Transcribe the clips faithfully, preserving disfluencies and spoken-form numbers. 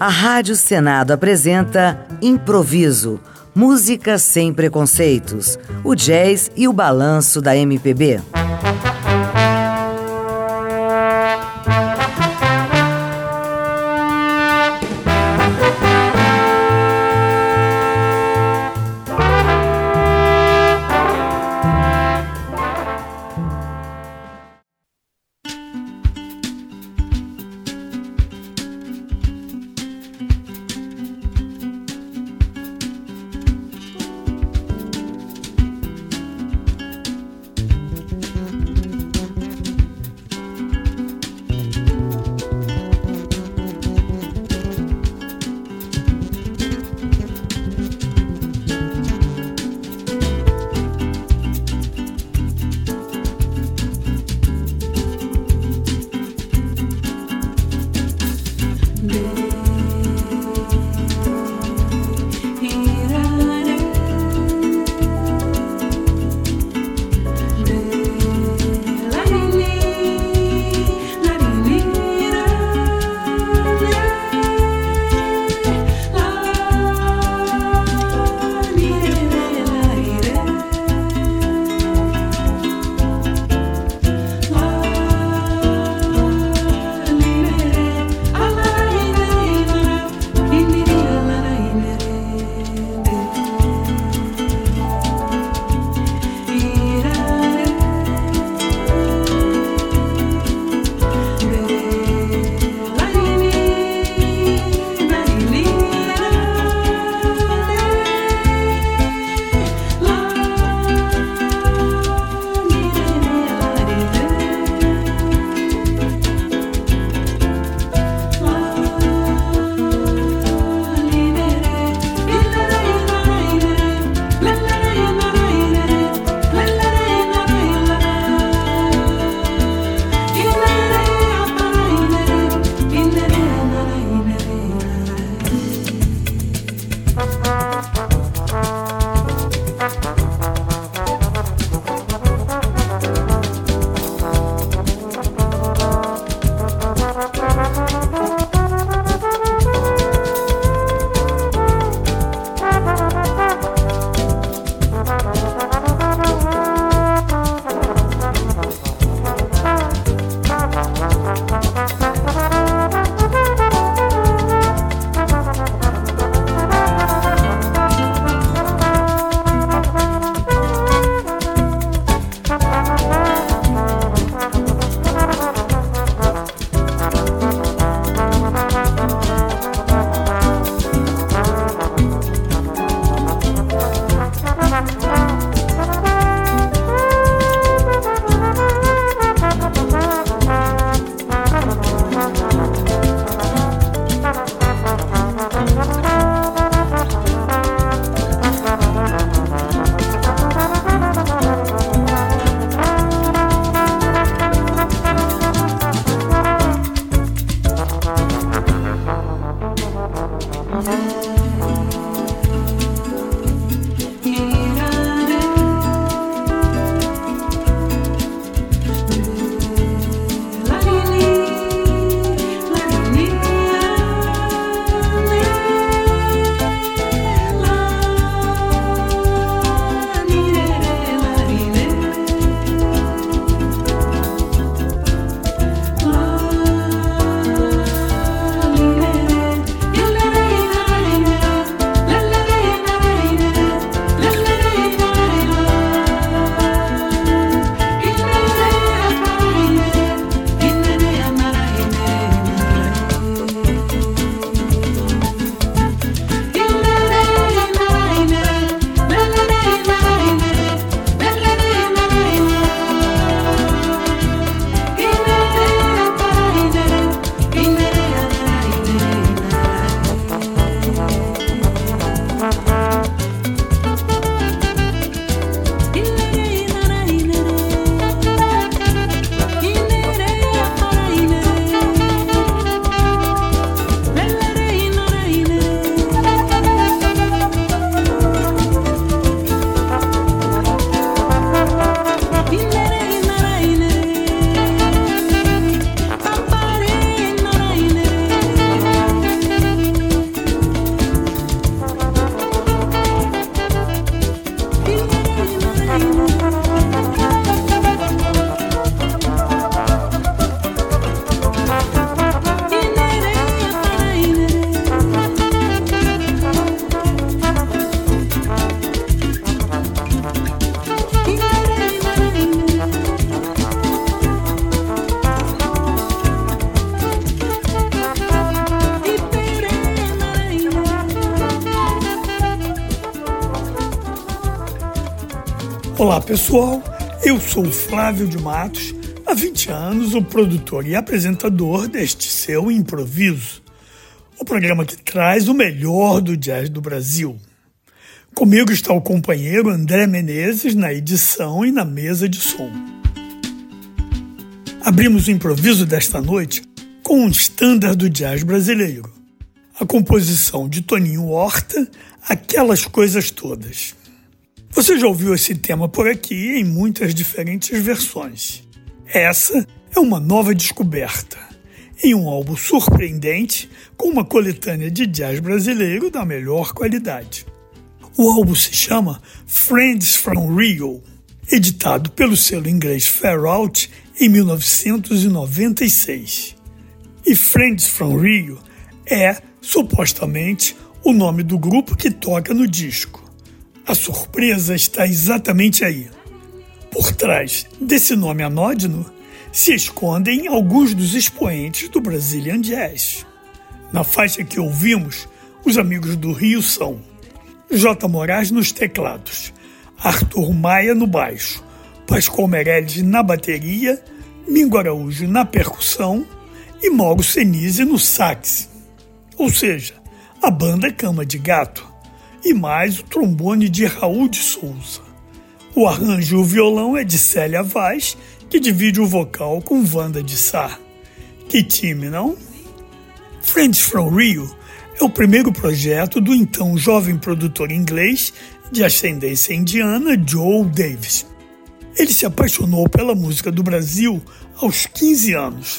A Rádio Senado apresenta Improviso, música sem preconceitos, o jazz e o balanço da M P B. Olá pessoal, eu sou Flávio de Matos, há vinte anos o produtor e apresentador deste seu Improviso, o programa que traz o melhor do jazz do Brasil. Comigo está o companheiro André Menezes na edição e na mesa de som. Abrimos o improviso desta noite com um standard do jazz brasileiro, a composição de Toninho Horta, Aquelas Coisas Todas. Você já ouviu esse tema por aqui em muitas diferentes versões. Essa é uma nova descoberta, em um álbum surpreendente com uma coletânea de jazz brasileiro da melhor qualidade. O álbum se chama Friends from Rio, editado pelo selo inglês Far Out em mil novecentos e noventa e seis. E Friends from Rio é, supostamente, o nome do grupo que toca no disco. A surpresa está exatamente aí. Por trás desse nome anódino se escondem alguns dos expoentes do Brazilian Jazz. Na faixa que ouvimos, os amigos do Rio são J. Moraes nos teclados, Arthur Maia no baixo, Pascoal Meirelles na bateria, Mingo Araújo na percussão e Mauro Senise no sax. Ou seja, a banda Cama de Gato. E mais o trombone de Raul de Souza. O arranjo e o violão é de Célia Vaz, que divide o vocal com Wanda de Sá. Que time, não? Friends from Rio é o primeiro projeto do então jovem produtor inglês de ascendência indiana Joe Davis. Ele se apaixonou pela música do Brasil aos quinze anos.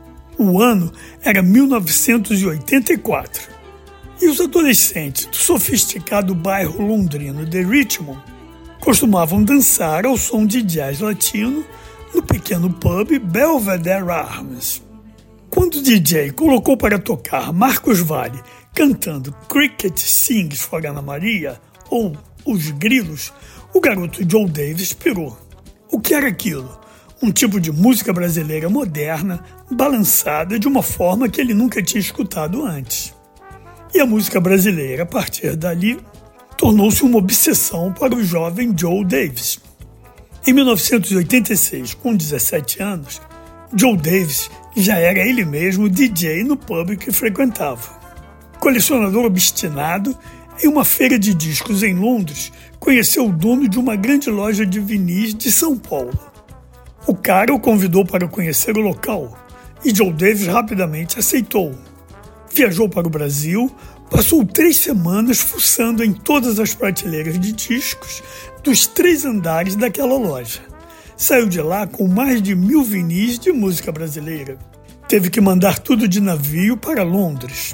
O ano era mil novecentos e oitenta e quatro. E os adolescentes do sofisticado bairro londrino de Richmond costumavam dançar ao som de jazz latino no pequeno pub Belvedere Arms. Quando o D J colocou para tocar Marcos Valle cantando Cricket Sings for Ana Maria, ou Os Grilos, o garoto Joe Davis pirou. O que era aquilo? Um tipo de música brasileira moderna, balançada de uma forma que ele nunca tinha escutado antes. E a música brasileira, a partir dali, tornou-se uma obsessão para o jovem Joe Davis. Em mil novecentos e oitenta e seis, com dezessete anos, Joe Davis já era ele mesmo D J no pub que frequentava. Colecionador obstinado, em uma feira de discos em Londres, conheceu o dono de uma grande loja de vinis de São Paulo. O cara o convidou para conhecer o local e Joe Davis rapidamente aceitou. Viajou para o Brasil, passou três semanas fuçando em todas as prateleiras de discos dos três andares daquela loja. Saiu de lá com mais de mil vinis de música brasileira. Teve que mandar tudo de navio para Londres.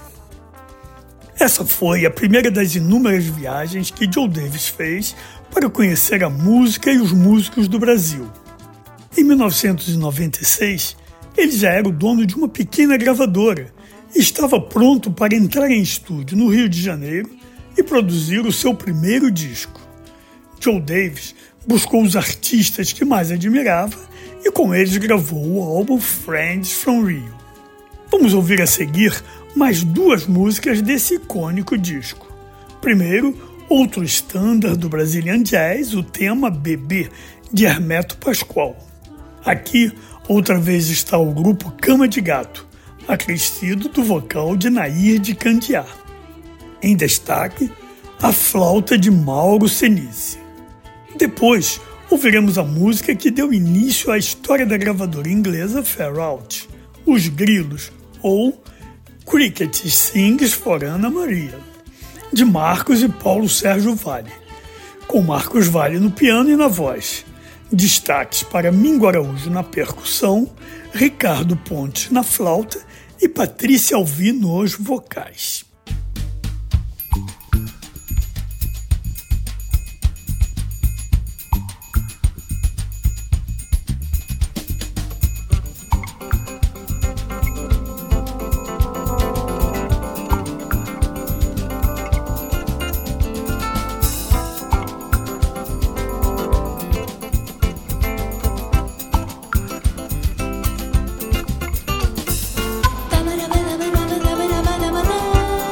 Essa foi a primeira das inúmeras viagens que Joe Davis fez para conhecer a música e os músicos do Brasil. Em mil novecentos e noventa e seis, ele já era o dono de uma pequena gravadora e estava pronto para entrar em estúdio no Rio de Janeiro e produzir o seu primeiro disco. Joe Davis buscou os artistas que mais admirava e com eles gravou o álbum Friends from Rio. Vamos ouvir a seguir mais duas músicas desse icônico disco. Primeiro, outro standard do Brazilian Jazz, o tema Bebê, de Hermeto Pascoal. Aqui, outra vez está o grupo Cama de Gato, acrescido do vocal de Nair de Candiá. Em destaque, a flauta de Mauro Senise. Depois, ouviremos a música que deu início à história da gravadora inglesa Far Out, Os Grilos, ou Cricket Sings for Ana Maria, de Marcos e Paulo Sérgio Valle, com Marcos Valle no piano e na voz. Destaques para Mingo Araújo na percussão, Ricardo Pontes na flauta e Patrícia Alvi nos vocais. Ba-ba-da-ba-da-ba-da-ba-da-ba-da.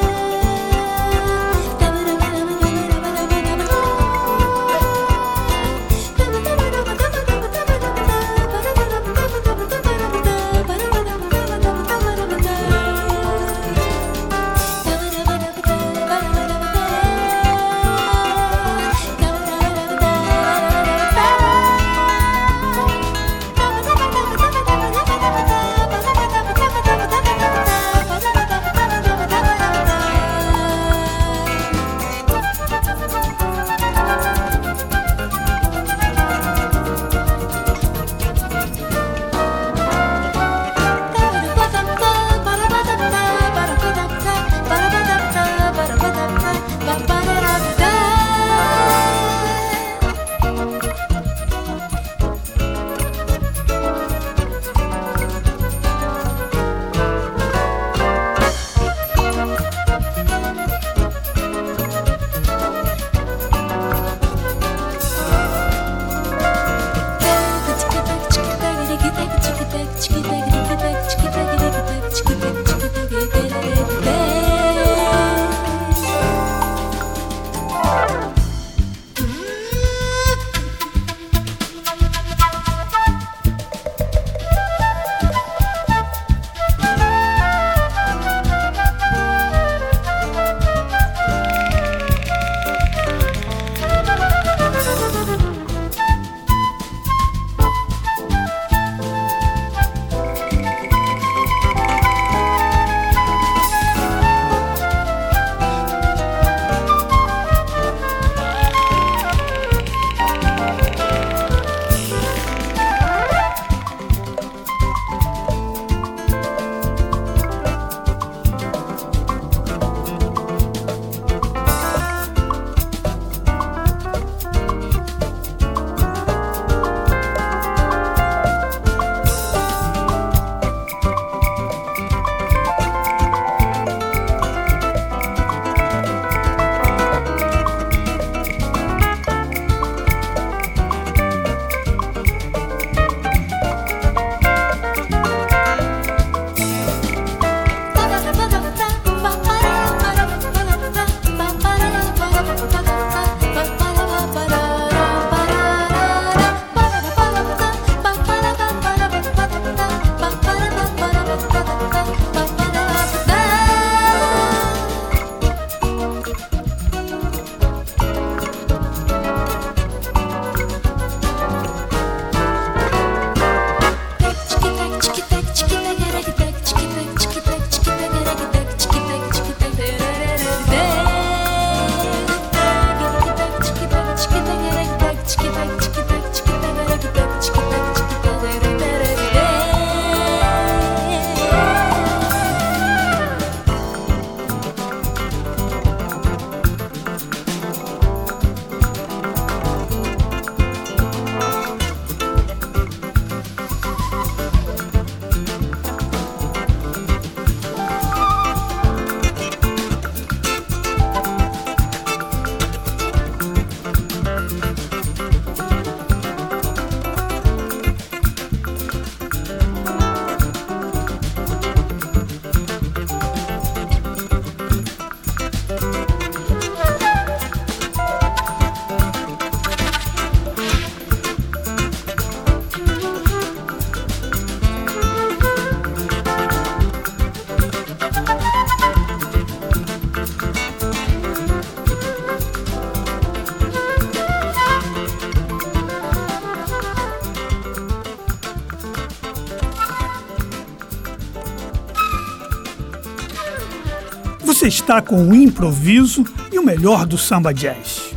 Você está com o improviso e o melhor do samba jazz.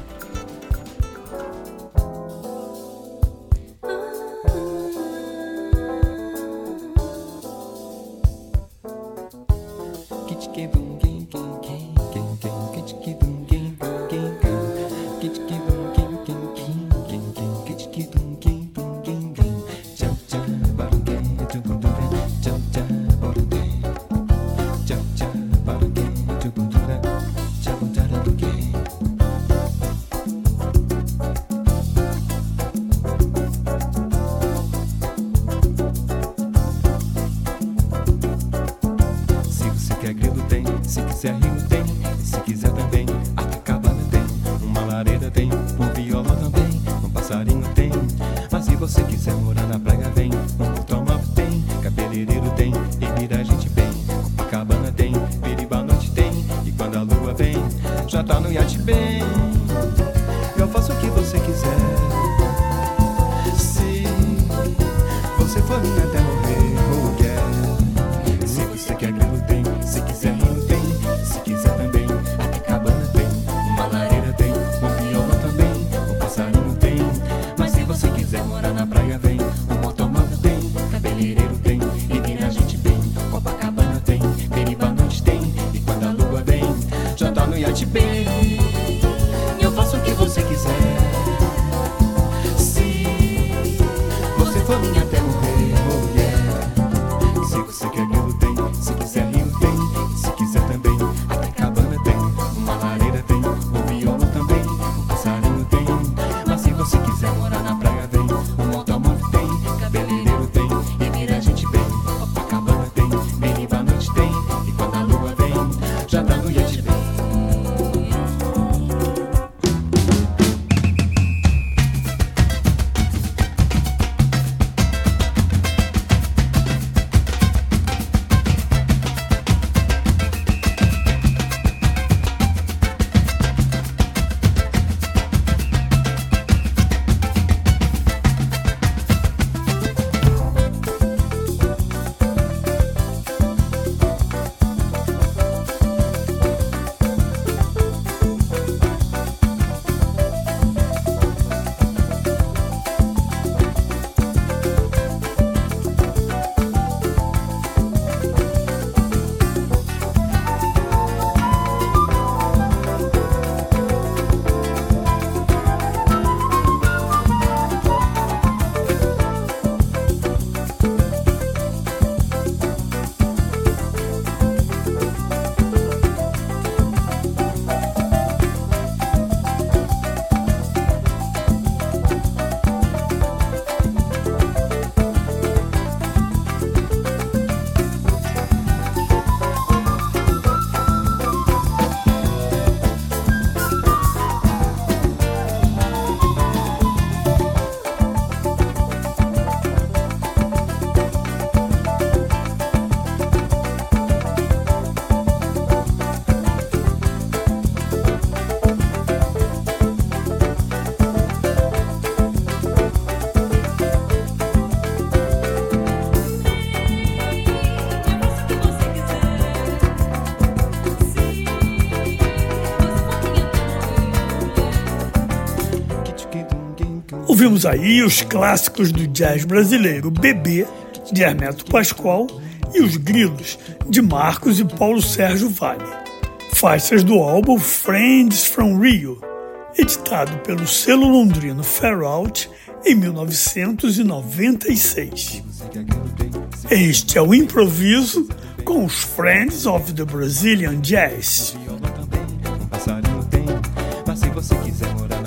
Se quiser morar na praia, vem. Um automóvel tem, cabeleireiro tem, e mira a gente Ouvimos aí os clássicos do jazz brasileiro, Bebê, de Hermeto Pascoal, e Os Grilos, de Marcos e Paulo Sérgio Vale. Faixas do álbum Friends from Rio, editado pelo selo londrino Far Out em mil novecentos e noventa e seis. Este é o Improviso com os Friends of the Brazilian Jazz. Mas se você quiser morar